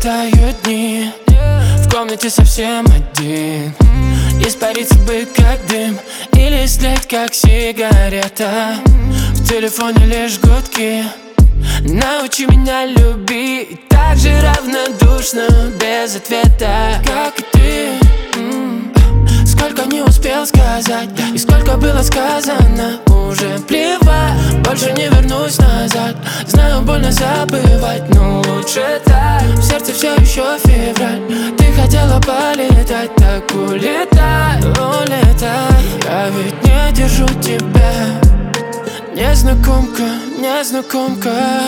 летают дни, в комнате совсем один. Испариться бы как дым или слить как сигарета. В телефоне лишь гудки. Научи меня любить так же равнодушно, без ответа, как и ты. Сколько не успел сказать и сколько было сказано, уже плевать, больше не вернусь назад. Знаю, больно забывать, но лучше так. В сердце все еще февраль. Ты хотела полетать, так улетай, улетай. Я ведь не держу тебя, незнакомка, незнакомка.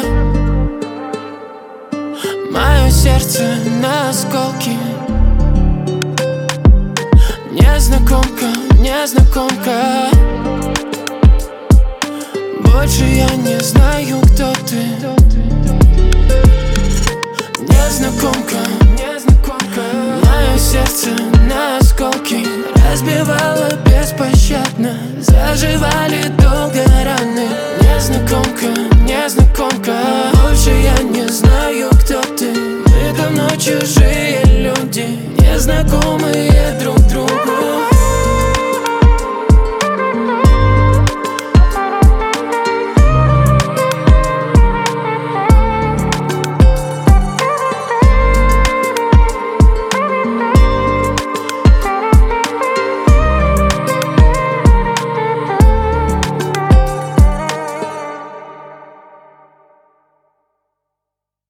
Мое сердце на осколки. Незнакомка, незнакомка. Больше я не знаю, кто ты. Незнакомка, незнакомка. Мое сердце на осколки. Разбивала беспощадно, заживали долго раны. Незнакомка, незнакомка. Больше я не знаю, кто ты. Мы давно чужие люди, незнакомые друг другу.